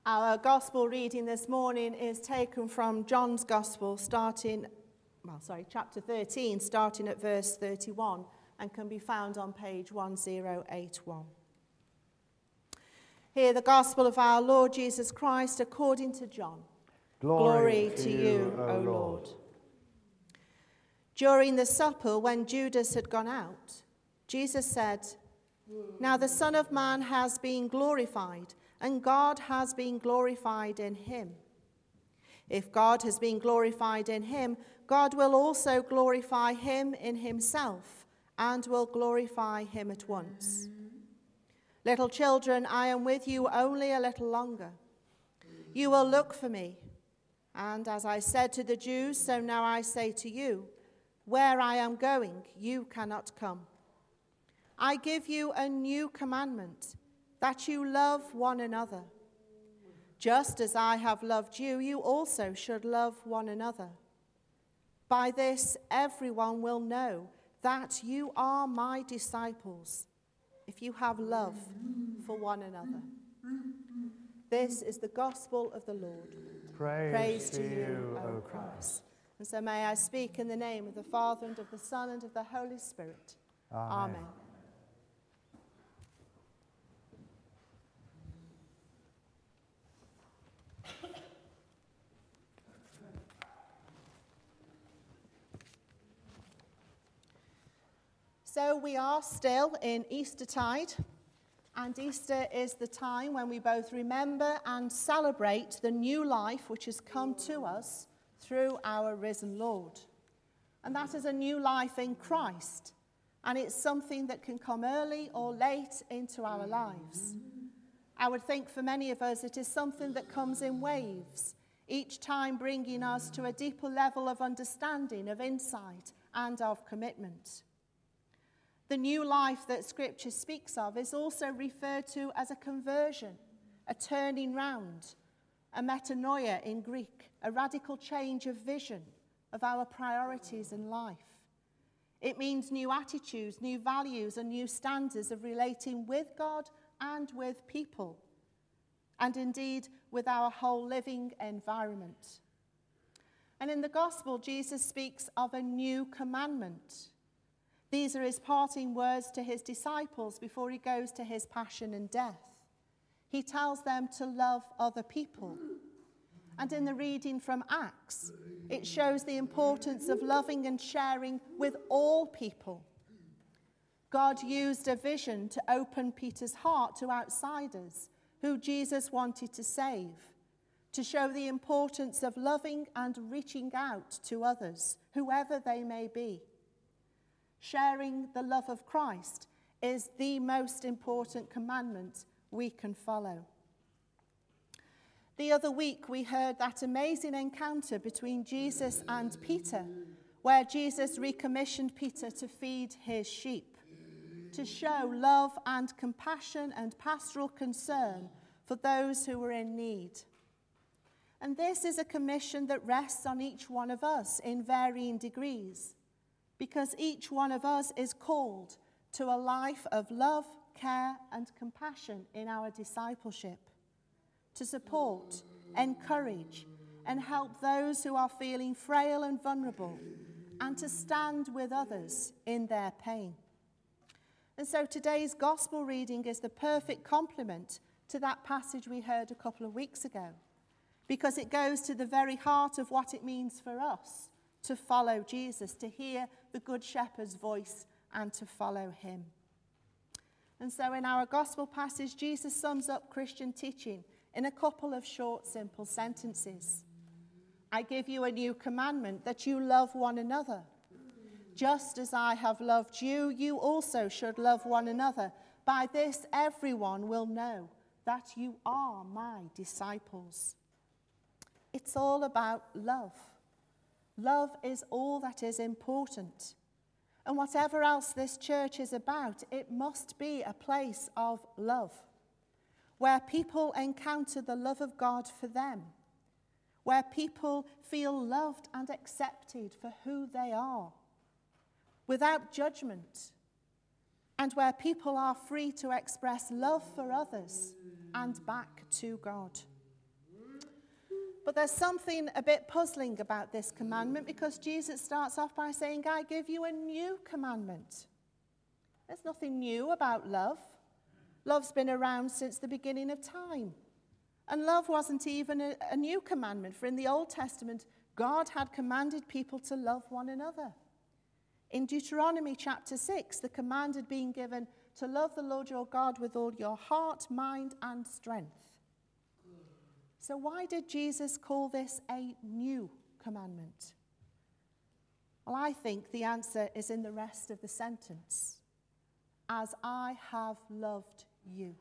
Our gospel reading this morning is taken from John's gospel chapter 13, starting at verse 31, and can be found on page 1081. Hear the gospel of our Lord Jesus Christ according to John. Glory to you, O Lord. During the supper, when Judas had gone out, Jesus said, "Now the Son of Man has been glorified, and God has been glorified in him. If God has been glorified in him, God will also glorify him in himself, and will glorify him at once. Little children, I am with you only a little longer. You will look for me. And as I said to the Jews, so now I say to you, where I am going, you cannot come. I give you a new commandment, that you love one another. Just as I have loved you, you also should love one another. By this, everyone will know that you are my disciples, if you have love for one another." This is the gospel of the Lord. Praise to you, O Christ. And so may I speak in the name of the Father, and of the Son, and of the Holy Spirit. Amen. So we are still in Eastertide, and Easter is the time when we both remember and celebrate the new life which has come to us through our risen Lord. And that is a new life in Christ, and it's something that can come early or late into our lives. I would think for many of us it is something that comes in waves, each time bringing us to a deeper level of understanding, of insight, and of commitment. The new life that Scripture speaks of is also referred to as a conversion, a turning round, a metanoia in Greek, a radical change of vision of our priorities in life. It means new attitudes, new values, and new standards of relating with God and with people, and indeed with our whole living environment. And in the Gospel, Jesus speaks of a new commandment. These are his parting words to his disciples before he goes to his passion and death. He tells them to love other people. And in the reading from Acts, it shows the importance of loving and sharing with all people. God used a vision to open Peter's heart to outsiders who Jesus wanted to save, to show the importance of loving and reaching out to others, whoever they may be. Sharing the love of Christ is the most important commandment we can follow. The other week we heard that amazing encounter between Jesus and Peter, where Jesus recommissioned Peter to feed his sheep, to show love and compassion and pastoral concern for those who were in need. And this is a commission that rests on each one of us in varying degrees, because each one of us is called to a life of love, care, and compassion in our discipleship, to support, encourage, and help those who are feeling frail and vulnerable, and to stand with others in their pain. And so today's gospel reading is the perfect complement to that passage we heard a couple of weeks ago, because it goes to the very heart of what it means for us to follow Jesus, to hear the Good Shepherd's voice and to follow him. And so in our gospel passage, Jesus sums up Christian teaching in a couple of short, simple sentences. I give you a new commandment, that you love one another. Just as I have loved you, you also should love one another. By this, everyone will know that you are my disciples. It's all about love. Love is all that is important. And whatever else this church is about, it must be a place of love, where people encounter the love of God for them, where people feel loved and accepted for who they are, without judgment, and where people are free to express love for others and back to God. But there's something a bit puzzling about this commandment, because Jesus starts off by saying, I give you a new commandment. There's nothing new about love. Love's been around since the beginning of time. And love wasn't even a new commandment, for in the Old Testament, God had commanded people to love one another. In Deuteronomy chapter 6, the command had been given to love the Lord your God with all your heart, mind, and strength. So why did Jesus call this a new commandment? Well, I think the answer is in the rest of the sentence. As I have loved you.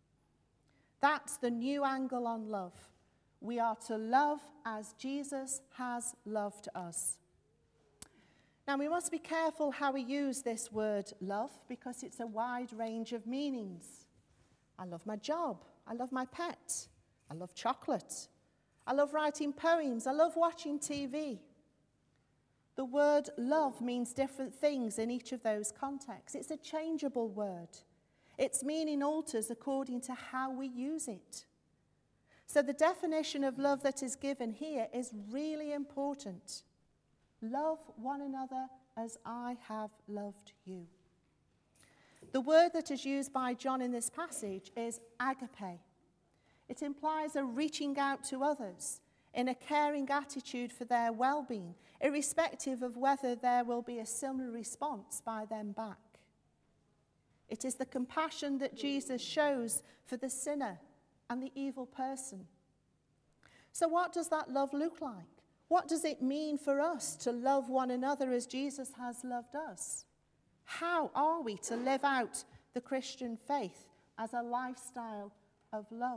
That's the new angle on love. We are to love as Jesus has loved us. Now, we must be careful how we use this word love, because it's a wide range of meanings. I love my job. I love my pet. I love chocolate. I love writing poems. I love watching TV. The word love means different things in each of those contexts. It's a changeable word. Its meaning alters according to how we use it. So the definition of love that is given here is really important. Love one another as I have loved you. The word that is used by John in this passage is agape. It implies a reaching out to others in a caring attitude for their well-being, irrespective of whether there will be a similar response by them back. It is the compassion that Jesus shows for the sinner and the evil person. So what does that love look like? What does it mean for us to love one another as Jesus has loved us? How are we to live out the Christian faith as a lifestyle of love?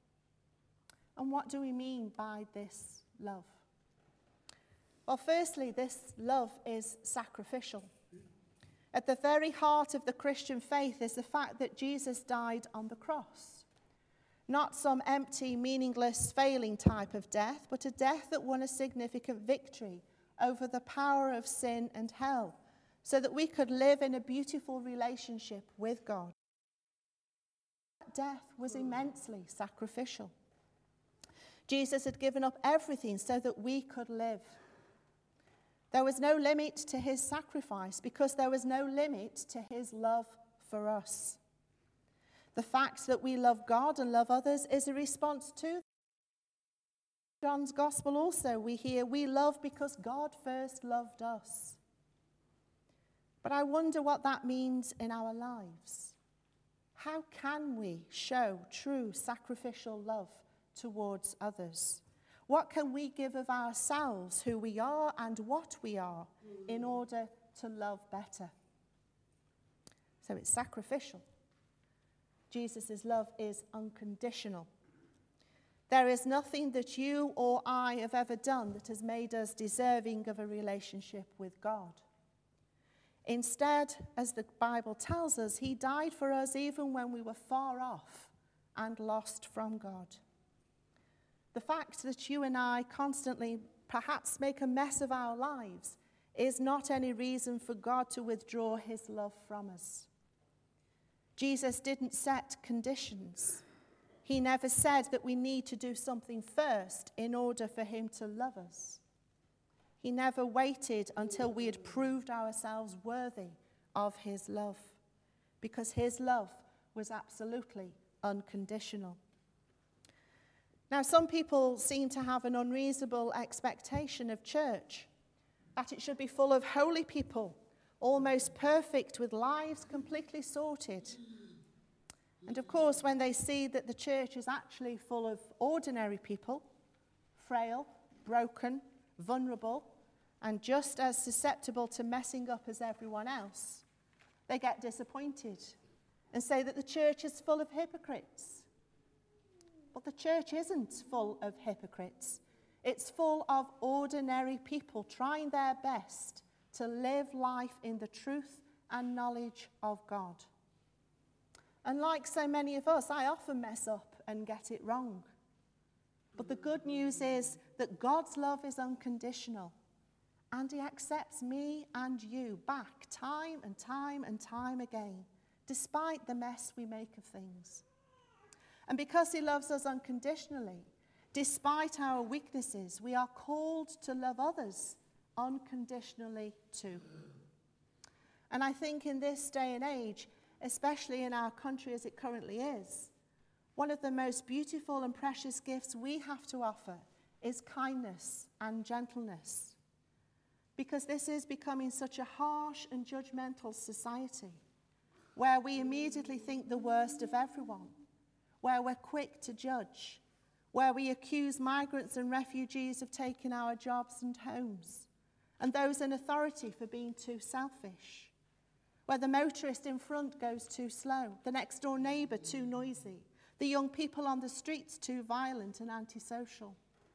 And what do we mean by this love? Well, firstly, this love is sacrificial. At the very heart of the Christian faith is the fact that Jesus died on the cross. Not some empty, meaningless, failing type of death, but a death that won a significant victory over the power of sin and hell, so that we could live in a beautiful relationship with God. That death was immensely sacrificial. Jesus had given up everything so that we could live. There was no limit to his sacrifice because there was no limit to his love for us. The fact that we love God and love others is a response to John's Gospel also. We hear, we love because God first loved us. But I wonder what that means in our lives. How can we show true sacrificial love towards others? What can we give of ourselves, who we are and what we are, in order to love better? So it's sacrificial. Jesus' love is unconditional. There is nothing that you or I have ever done that has made us deserving of a relationship with God. Instead, as the Bible tells us, he died for us even when we were far off and lost from God. The fact that you and I constantly perhaps make a mess of our lives is not any reason for God to withdraw his love from us. Jesus didn't set conditions. He never said that we need to do something first in order for him to love us. He never waited until we had proved ourselves worthy of his love, because his love was absolutely unconditional. Now, some people seem to have an unreasonable expectation of church, that it should be full of holy people, almost perfect, with lives completely sorted. And of course, when they see that the church is actually full of ordinary people, frail, broken, vulnerable, and just as susceptible to messing up as everyone else, they get disappointed and say that the church is full of hypocrites. But the church isn't full of hypocrites. It's full of ordinary people trying their best to live life in the truth and knowledge of God. And like so many of us, I often mess up and get it wrong. But the good news is that God's love is unconditional, and he accepts me and you back time and time and time again, despite the mess we make of things. And because he loves us unconditionally, Despite our weaknesses, we are called to love others unconditionally too. And I think in this day and age, especially in our country as it currently is, one of the most beautiful and precious gifts we have to offer is kindness and gentleness. Because this is becoming such a harsh and judgmental society, where we immediately think the worst of everyone, where we're quick to judge, where we accuse migrants and refugees of taking our jobs and homes, and those in authority for being too selfish, where the motorist in front goes too slow, the next door neighbour too noisy, the young people on the streets too violent and antisocial.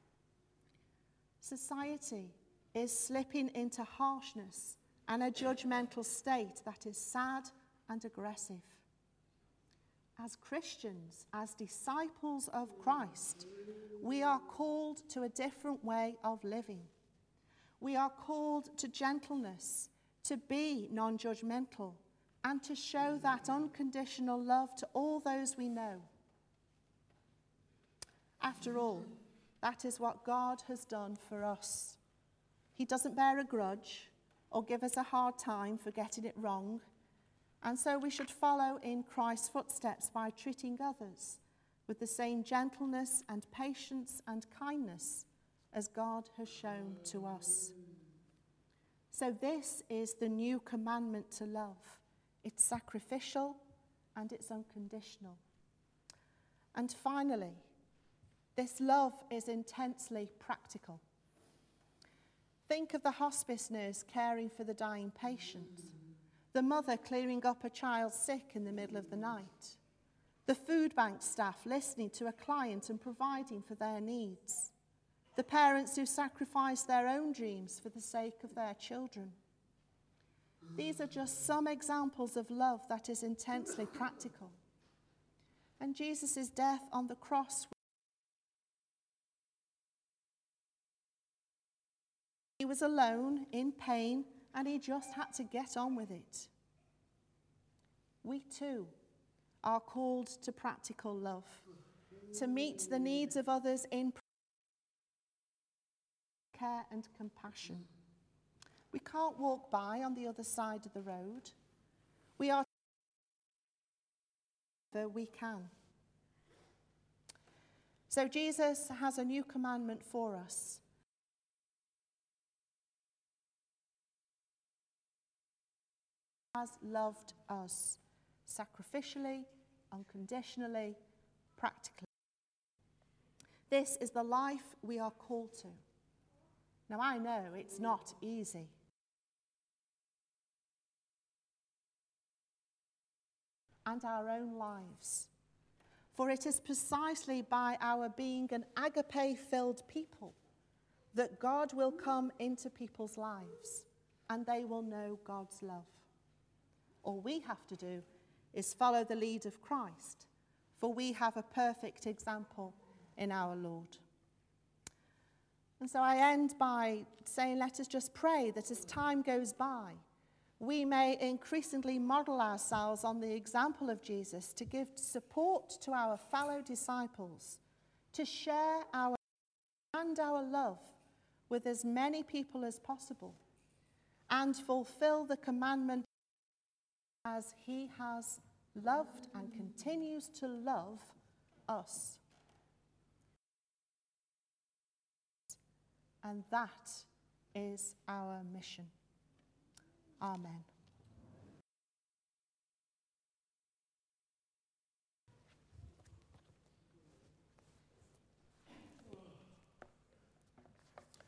Society is slipping into harshness and a judgmental state that is sad and aggressive. As Christians, as disciples of Christ, we are called to a different way of living. We are called to gentleness, to be non-judgmental, and to show that unconditional love to all those we know. After all, that is what God has done for us. He doesn't bear a grudge or give us a hard time for getting it wrong. And so we should follow in Christ's footsteps by treating others with the same gentleness and patience and kindness as God has shown to us. So this is the new commandment to love. It's sacrificial and it's unconditional. And finally, this love is intensely practical. Think of the hospice nurse caring for the dying patient, the mother clearing up a child sick in the middle of the night, the food bank staff listening to a client and providing for their needs, the parents who sacrifice their own dreams for the sake of their children. These are just some examples of love that is intensely practical. And Jesus' death on the cross, he was alone, in pain, and he just had to get on with it. We too are called to practical love, to meet the needs of others in care and compassion. We can't walk by on the other side of the road. We are wherever we can. So Jesus has a new commandment for us. Has loved us sacrificially, unconditionally, practically. This is the life we are called to. Now I know it's not easy. And our own lives. For it is precisely by our being an agape-filled people that God will come into people's lives and they will know God's love. All we have to do is follow the lead of Christ, for we have a perfect example in our Lord. And so I end by saying, let us just pray that as time goes by, we may increasingly model ourselves on the example of Jesus to give support to our fellow disciples, to share our love with as many people as possible, and fulfill the commandment as he has loved and continues to love us. And that is our mission. Amen.